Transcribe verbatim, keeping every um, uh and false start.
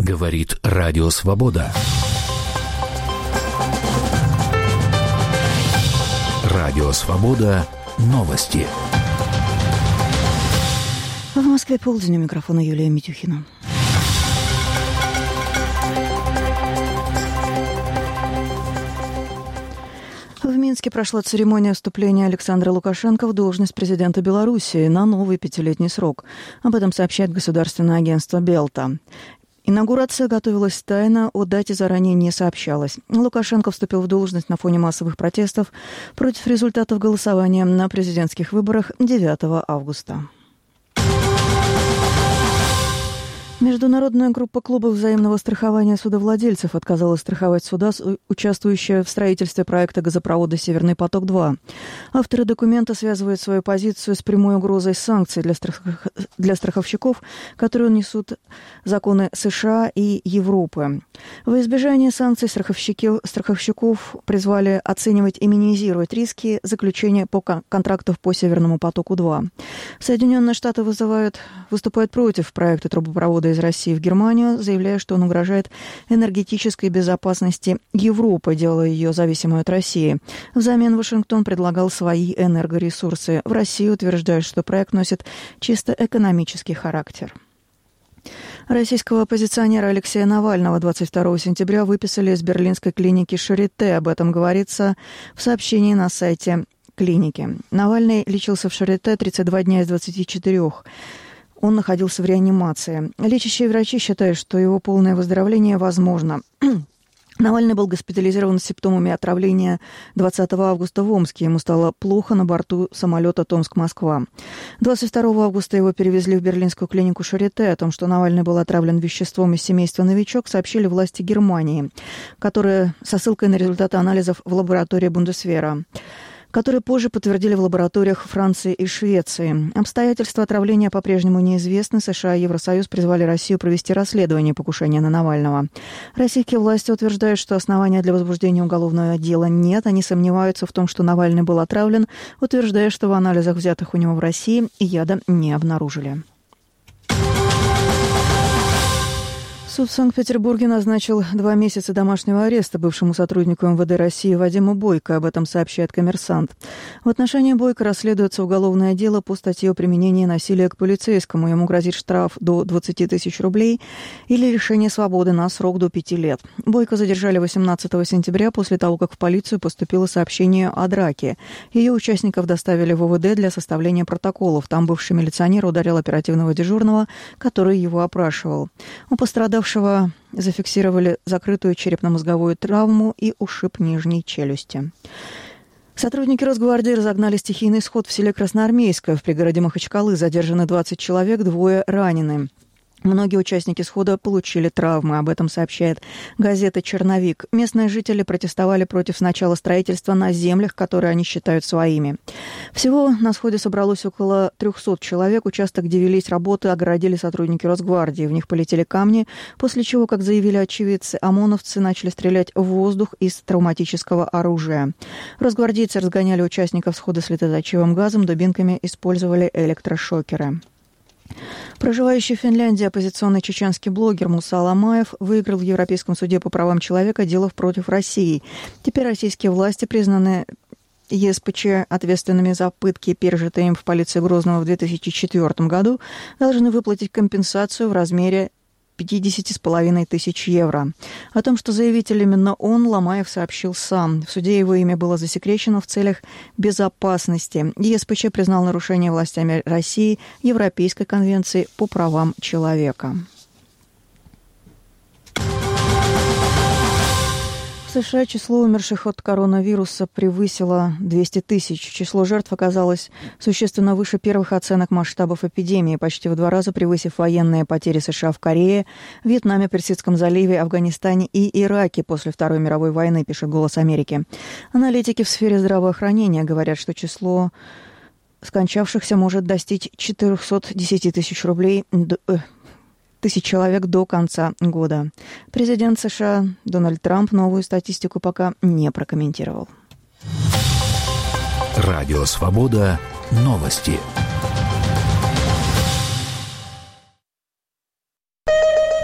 Говорит Радио Свобода. Радио Свобода. Новости. В Москве полдень, у микрофона Юлия Митюхина. В Минске прошла церемония вступления Александра Лукашенко в должность президента Белоруссии на новый пятилетний срок. Об этом сообщает государственное агентство «Белта». Инаугурация готовилась тайно, о дате заранее не сообщалось. Лукашенко вступил в должность на фоне массовых протестов против результатов голосования на президентских выборах девятого августа. Международная группа клубов взаимного страхования судовладельцев отказалась страховать суда, участвующие в строительстве проекта газопровода «Северный поток-два». Авторы документа связывают свою позицию с прямой угрозой санкций для, страх... для страховщиков, которые несут законы США и Европы. Во избежание санкций страховщики... страховщиков призвали оценивать и минимизировать риски заключения по контрактов по «Северному потоку-два». Соединенные Штаты вызывают... выступают против проекта трубопровода из России в Германию, заявляя, что он угрожает энергетической безопасности Европы, делая ее зависимой от России. Взамен Вашингтон предлагал свои энергоресурсы. В России утверждают, что проект носит чисто экономический характер. Российского оппозиционера Алексея Навального двадцать второго сентября выписали из берлинской клиники Шарите. Об этом говорится в сообщении на сайте клиники. Навальный лечился в Шарите тридцать два дня из двадцати четырёх. Он находился в реанимации. Лечащие врачи считают, что его полное выздоровление возможно. Навальный был госпитализирован с симптомами отравления двадцатого августа в Омске. Ему стало плохо на борту самолета Томск-Москва. двадцать второго августа его перевезли в берлинскую клинику Шарите. О том, что Навальный был отравлен веществом из семейства «Новичок», сообщили власти Германии, которые со ссылкой на результаты анализов в лаборатории Бундесвера, которые позже подтвердили в лабораториях Франции и Швеции. Обстоятельства отравления по-прежнему неизвестны. США и Евросоюз призвали Россию провести расследование покушения на Навального. Российские власти утверждают, что основания для возбуждения уголовного дела нет. Они сомневаются в том, что Навальный был отравлен, утверждая, что в анализах, взятых у него в России, яда не обнаружили. Суд в Санкт-Петербурге назначил два месяца домашнего ареста бывшему сотруднику эм вэ дэ России Вадиму Бойко. Об этом сообщает «Коммерсант». В отношении Бойко расследуется уголовное дело по статье о применении насилия к полицейскому. Ему грозит штраф до двадцати тысяч рублей или лишение свободы на срок до пяти лет. Бойко задержали восемнадцатого сентября после того, как в полицию поступило сообщение о драке. Ее участников доставили в о вэ дэ для составления протоколов. Там бывший милиционер ударил оперативного дежурного, который его опрашивал. У пострадавшего зафиксировали закрытую черепно-мозговую травму и ушиб нижней челюсти. Сотрудники Росгвардии разогнали стихийный сход в селе Красноармейское в пригороде Махачкалы. Задержаны двадцать человек, двое ранены. Многие участники схода получили травмы. Об этом сообщает газета «Черновик». Местные жители протестовали против начала строительства на землях, которые они считают своими. Всего на сходе собралось около трехсот человек. Участок, где велись работы, огородили сотрудники Росгвардии. В них полетели камни, после чего, как заявили очевидцы, ОМОНовцы начали стрелять в воздух из травматического оружия. Росгвардейцы разгоняли участников схода слезоточивым газом, дубинками использовали электрошокеры. Проживающий в Финляндии оппозиционный чеченский блогер Муса Аламаев выиграл в Европейском суде по правам человека дело против России. Теперь российские власти признаны е эс пэ че ответственными за пытки, пережитые им в полиции Грозного в две тысячи четвёртом году, должны выплатить компенсацию в размере пятьдесят с половиной тысяч евро. О том, что заявитель именно он, Ламаев сообщил сам. В суде его имя было засекречено в целях безопасности. е эс пэ че признал нарушение властями России Европейской конвенции по правам человека. В США число умерших от коронавируса превысило двести тысяч. Число жертв оказалось существенно выше первых оценок масштабов эпидемии, почти в два раза превысив военные потери США в Корее, Вьетнаме, Персидском заливе, Афганистане и Ираке после Второй мировой войны, пишет «Голос Америки». Аналитики в сфере здравоохранения говорят, что число скончавшихся может достичь четырехсот десяти тысяч рублей тысяч человек до конца года. Президент США Дональд Трамп новую статистику пока не прокомментировал. Радио «Свобода». Новости.